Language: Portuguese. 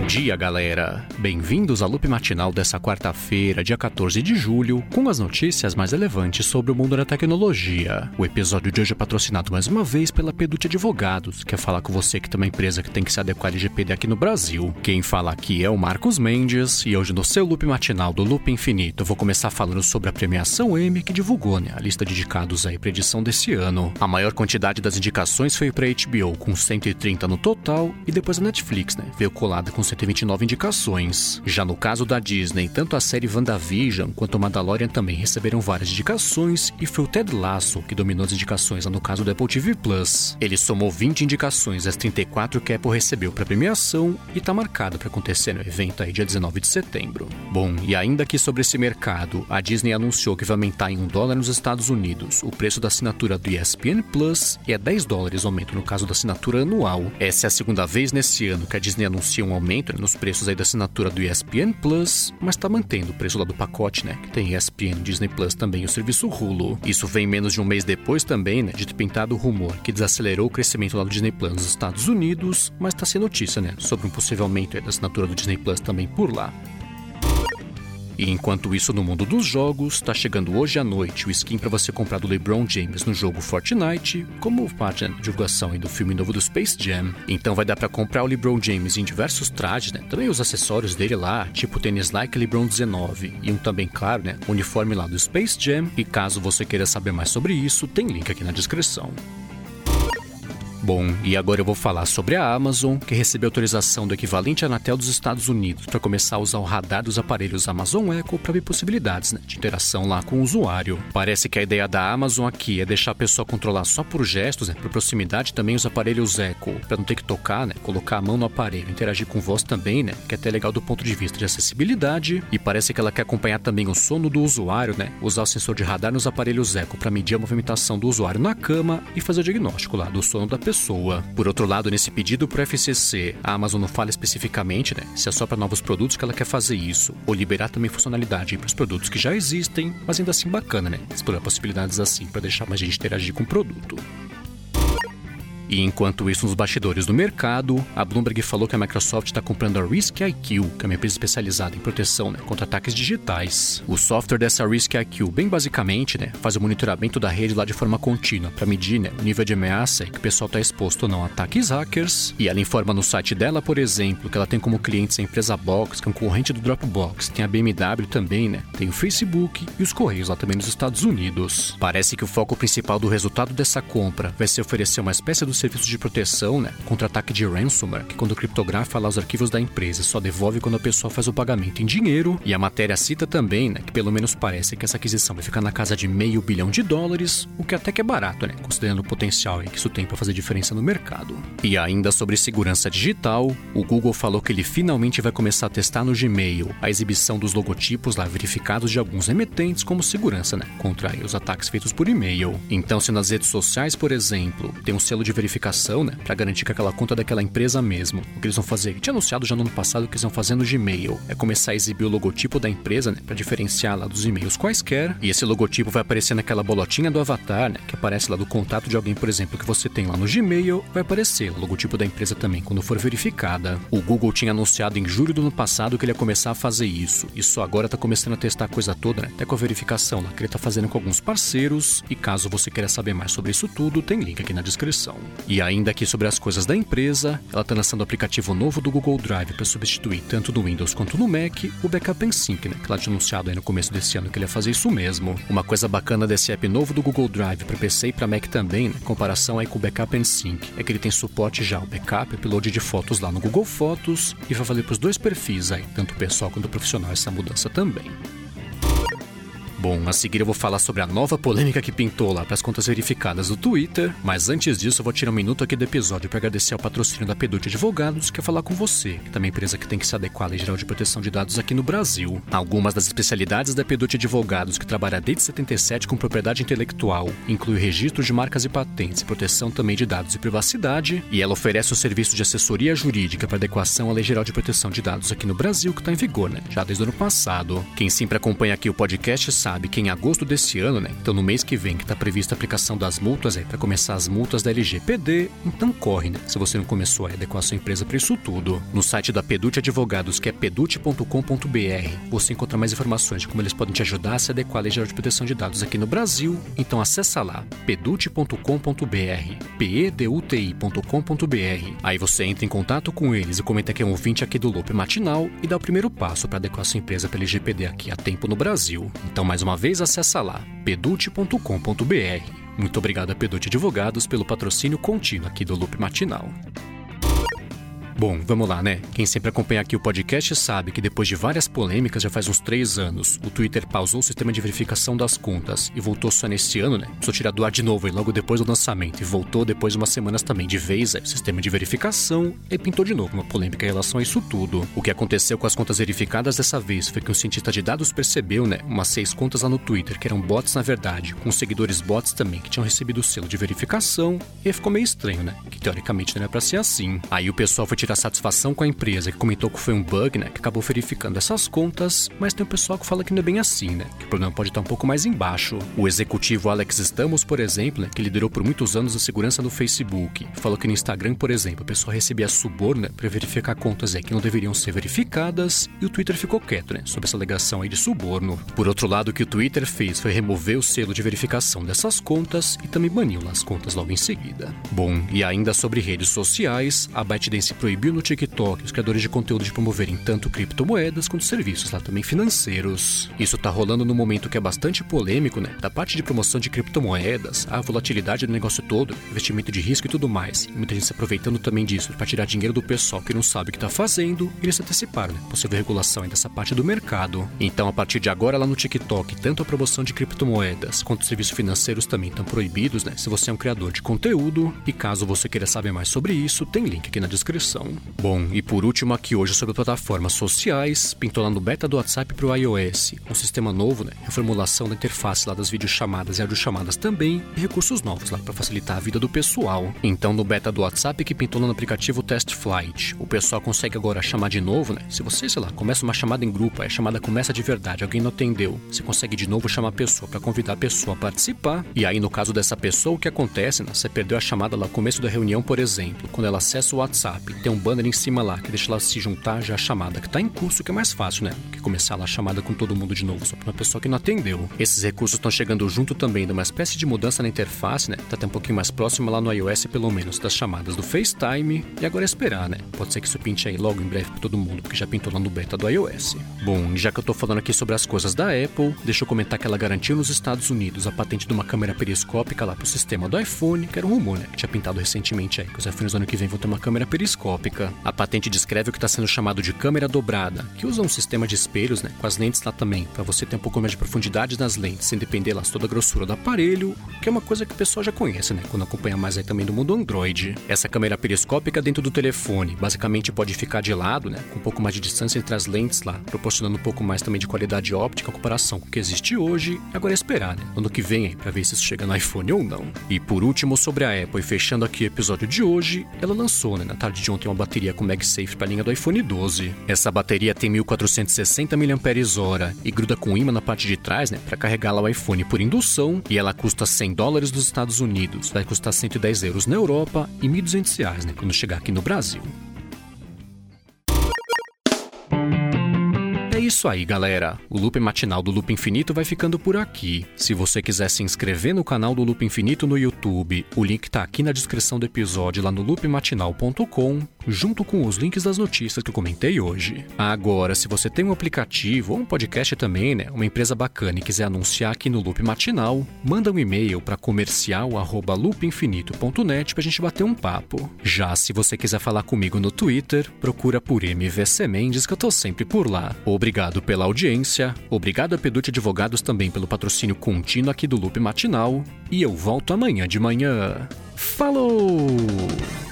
dia, galera! Bem-vindos ao Loop Matinal dessa quarta-feira, dia 14 de julho, com as notícias mais relevantes sobre o mundo da tecnologia. O episódio de hoje é patrocinado mais uma vez pela Peducci Advogados, que quer falar com você que tem uma empresa que tem que se adequar ao LGPD aqui no Brasil. Quem fala aqui é o Marcos Mendes, e hoje no seu Loop Matinal do Loop Infinito eu vou começar falando sobre a premiação Emmy que divulgou, a lista de indicados aí para edição desse ano. A maior quantidade das indicações foi para a HBO, com 130 no total, e depois a Netflix, veio colada com 129 indicações. Já no caso da Disney, tanto a série WandaVision quanto o Mandalorian também receberam várias indicações, e foi o Ted Lasso que dominou as indicações lá no caso do Apple TV+. Ele somou 20 indicações das 34 que a Apple recebeu para premiação e tá marcado para acontecer no evento aí dia 19 de setembro. Bom, e ainda aqui sobre esse mercado, a Disney anunciou que vai aumentar em $1 nos Estados Unidos o preço da assinatura do ESPN Plus, e é $10 o aumento no caso da assinatura anual. Essa é a segunda vez nesse ano que a Disney anuncia um aumento nos preços aí da assinatura do ESPN Plus, mas tá mantendo o preço lá do pacote, que tem ESPN, Disney Plus também e o serviço Hulu. Isso vem menos de um mês depois também, de ter pintado o rumor que desacelerou o crescimento lá do Disney Plus nos Estados Unidos, mas tá sem notícia, sobre um possível aumento aí da assinatura do Disney Plus também por lá. E enquanto isso, no mundo dos jogos, tá chegando hoje à noite o skin para você comprar do LeBron James no jogo Fortnite, como parte da divulgação do filme novo do Space Jam. Então vai dar para comprar o LeBron James em diversos trajes, também os acessórios dele lá, tipo tênis Nike LeBron 19, e também, claro, uniforme lá do Space Jam. E caso você queira saber mais sobre isso, tem link aqui na descrição. Bom, e agora eu vou falar sobre a Amazon, que recebeu autorização do equivalente à Anatel dos Estados Unidos para começar a usar o radar dos aparelhos Amazon Echo para ver possibilidades de interação lá com o usuário. Parece que a ideia da Amazon aqui é deixar a pessoa controlar só por gestos, por proximidade também os aparelhos Echo, para não ter que tocar, colocar a mão no aparelho, interagir com voz também, que é até legal do ponto de vista de acessibilidade. E parece que ela quer acompanhar também o sono do usuário, usar o sensor de radar nos aparelhos Echo para medir a movimentação do usuário na cama e fazer o diagnóstico lá do sono da pessoa. Por outro lado, nesse pedido para o FCC, a Amazon não fala especificamente se é só para novos produtos que ela quer fazer isso, ou liberar também funcionalidade para os produtos que já existem, mas ainda assim bacana, explorar possibilidades assim para deixar mais gente interagir com o produto. E enquanto isso, nos bastidores do mercado, a Bloomberg falou que a Microsoft está comprando a RiskIQ, que é uma empresa especializada em proteção contra ataques digitais. O software dessa RiskIQ, bem basicamente, faz o monitoramento da rede lá de forma contínua, para medir o nível de ameaça e que o pessoal está exposto ou não a ataques hackers. E ela informa no site dela, por exemplo, que ela tem como clientes a empresa Box, que é um concorrente do Dropbox, tem a BMW também, tem o Facebook e os Correios lá também nos Estados Unidos. Parece que o foco principal do resultado dessa compra vai ser oferecer uma espécie do serviço de proteção, contra ataque de ransomware, que quando criptografa lá os arquivos da empresa só devolve quando a pessoa faz o pagamento em dinheiro. E a matéria cita também, que pelo menos parece que essa aquisição vai ficar na casa de $500 milhão, o que até que é barato, considerando o potencial que isso tem para fazer diferença no mercado. E ainda sobre segurança digital, o Google falou que ele finalmente vai começar a testar no Gmail a exibição dos logotipos lá verificados de alguns emitentes como segurança, contra os ataques feitos por e-mail. Então, se nas redes sociais, por exemplo, tem um selo de verificação, para garantir que aquela conta é daquela empresa mesmo. O que eles vão fazer, que tinha anunciado já no ano passado que eles vão fazer no Gmail, é começar a exibir o logotipo da empresa, para diferenciar lá dos e-mails quaisquer, e esse logotipo vai aparecer naquela bolotinha do avatar, que aparece lá do contato de alguém, por exemplo, que você tem lá no Gmail, vai aparecer o logotipo da empresa também quando for verificada. O Google tinha anunciado em julho do ano passado que ele ia começar a fazer isso, e só agora tá começando a testar a coisa toda, até com a verificação lá que ele tá fazendo com alguns parceiros, e caso você queira saber mais sobre isso tudo, tem link aqui na descrição. E ainda aqui sobre as coisas da empresa, ela está lançando o aplicativo novo do Google Drive para substituir tanto no Windows quanto no Mac o Backup and Sync, que ela tinha anunciado aí no começo desse ano que ele ia fazer isso mesmo. Uma coisa bacana desse app novo do Google Drive para PC e para Mac também, em comparação aí com o Backup and Sync, é que ele tem suporte já ao backup e upload de fotos lá no Google Fotos, e vai valer para os dois perfis aí, tanto o pessoal quanto o profissional, essa mudança também. Bom, a seguir eu vou falar sobre a nova polêmica que pintou lá para as contas verificadas do Twitter, mas antes disso eu vou tirar um minuto aqui do episódio para agradecer ao patrocínio da Peducci Advogados, que quer falar com você, que também é uma empresa que tem que se adequar à Lei Geral de Proteção de Dados aqui no Brasil. Algumas das especialidades da Peducci Advogados, que trabalha desde 77 com propriedade intelectual, inclui registro de marcas e patentes, proteção também de dados e privacidade, e ela oferece o serviço de assessoria jurídica para adequação à Lei Geral de Proteção de Dados aqui no Brasil, que está em vigor, já desde o ano passado. Quem sempre acompanha aqui o podcast sabe sabe que em agosto desse ano, né, então no mês que vem, que está prevista a aplicação das multas para começar as multas da LGPD, então corre, né, se você não começou a adequar sua empresa para isso tudo. No site da Pedute Advogados, que é pedute.com.br, você encontra mais informações de como eles podem te ajudar a se adequar à Lei Geral de Proteção de Dados aqui no Brasil, então acessa lá, pedute.com.br, peduti.com.br. Aí você entra em contato com eles e comenta que é um ouvinte aqui do Loop Matinal e dá o primeiro passo para adequar sua empresa para LGPD aqui a tempo no Brasil. Então, mais uma vez, acessa lá, pedute.com.br. Muito obrigado a Pedute Advogados pelo patrocínio contínuo aqui do Loop Matinal. Bom, vamos lá, né? Quem sempre acompanha aqui o podcast sabe que depois de várias polêmicas, já faz uns 3 anos, o Twitter pausou o sistema de verificação das contas e voltou só nesse ano, né? Precisou tirar do ar de novo e logo depois do lançamento, e voltou depois de umas semanas também de vez, o sistema de verificação, e pintou de novo uma polêmica em relação a isso tudo. O que aconteceu com as contas verificadas dessa vez foi que um cientista de dados percebeu, né, umas 6 contas lá no Twitter, que eram bots na verdade, com seguidores bots também, que tinham recebido o selo de verificação, e ficou meio estranho, né? Que teoricamente não era pra ser assim. Aí o pessoal foi tirar satisfação com a empresa, que comentou que foi um bug, né, que acabou verificando essas contas, mas tem um pessoal que fala que não é bem assim, né, que o problema pode estar um pouco mais embaixo. O executivo Alex Stamos, por exemplo, né, que liderou por muitos anos a segurança do Facebook, falou que no Instagram, por exemplo, o pessoal recebia suborno, né, para verificar contas que não deveriam ser verificadas, e o Twitter ficou quieto, né, sobre essa alegação aí de suborno. Por outro lado, o que o Twitter fez foi remover o selo de verificação dessas contas e também baniu as contas logo em seguida. Bom, e ainda sobre redes sociais, a ByteDance proibiu no TikTok os criadores de conteúdo de promoverem tanto criptomoedas quanto serviços lá também financeiros. Isso tá rolando num momento que é bastante polêmico, né? Da parte de promoção de criptomoedas, a volatilidade do negócio todo, investimento de risco e tudo mais. E muita gente se aproveitando também disso para tirar dinheiro do pessoal que não sabe o que tá fazendo, e eles se anteciparam, né? Possível regulação aí dessa parte do mercado. Então, a partir de agora lá no TikTok, tanto a promoção de criptomoedas quanto os serviços financeiros também estão proibidos, né? Se você é um criador de conteúdo, e caso você queira saber mais sobre isso, tem link aqui na descrição. Bom, e por último aqui hoje sobre plataformas sociais, pintou lá no beta do WhatsApp para o iOS, um sistema novo, né, reformulação da interface lá das videochamadas e audiochamadas também, e recursos novos lá para facilitar a vida do pessoal. Então no beta do WhatsApp que pintou lá no aplicativo Test Flight, o pessoal consegue agora chamar de novo, né, se você, sei lá, começa uma chamada em grupo, aí a chamada começa de verdade, alguém não atendeu, você consegue de novo chamar a pessoa para convidar a pessoa a participar, e aí no caso dessa pessoa o que acontece, né, você perdeu a chamada lá no começo da reunião, por exemplo, quando ela acessa o WhatsApp, tem um banner em cima lá que deixa ela se juntar já a chamada que está em curso, que é mais fácil, né? Que começar lá a chamada com todo mundo de novo, só para uma pessoa que não atendeu. Esses recursos estão chegando junto também de uma espécie de mudança na interface, né? Tá até um pouquinho mais próxima lá no iOS, pelo menos, das chamadas do FaceTime. E agora é esperar, né? Pode ser que isso pinte aí logo em breve para todo mundo, porque já pintou lá no beta do iOS. Bom, já que eu tô falando aqui sobre as coisas da Apple, deixa eu comentar que ela garantiu nos Estados Unidos a patente de uma câmera periscópica lá pro sistema do iPhone, que era um rumor, né? Que tinha pintado recentemente aí, que os iPhones do ano que vem vão ter uma câmera periscópica. A patente descreve o que está sendo chamado de câmera dobrada, que usa um sistema de espelhos, né, com as lentes lá também, para você ter um pouco mais de profundidade nas lentes, sem depender lá toda a grossura do aparelho, que é uma coisa que o pessoal já conhece, né, quando acompanha mais aí também do mundo Android. Essa câmera periscópica dentro do telefone, basicamente pode ficar de lado, né, com um pouco mais de distância entre as lentes lá, proporcionando um pouco mais também de qualidade óptica em comparação com o que existe hoje. Agora é esperar, né, ano que vem aí, para ver se isso chega no iPhone ou não. E por último, sobre a Apple, e fechando aqui o episódio de hoje, ela lançou, né, na tarde de ontem uma bateria com MagSafe para a linha do iPhone 12. Essa bateria tem 1460 mAh e gruda com ímã na parte de trás, né, para carregar lá o iPhone por indução, e ela custa $100 nos Estados Unidos, vai custar €110 na Europa e R$1.200, né, quando chegar aqui no Brasil. É isso aí, galera. O Loop Matinal do Loop Infinito vai ficando por aqui. Se você quiser se inscrever no canal do Loop Infinito no YouTube, o link tá aqui na descrição do episódio lá no loopmatinal.com, junto com os links das notícias que eu comentei hoje. Agora, se você tem um aplicativo ou um podcast também, né, uma empresa bacana e quiser anunciar aqui no Loop Matinal, manda um e-mail para comercial@loopinfinito.net pra gente bater um papo. Já se você quiser falar comigo no Twitter, procura por MVC Mendes, que eu tô sempre por lá. Obrigado pela audiência, obrigado a Pedute Advogados também pelo patrocínio contínuo aqui do Loop Matinal, e eu volto amanhã de manhã. Falou!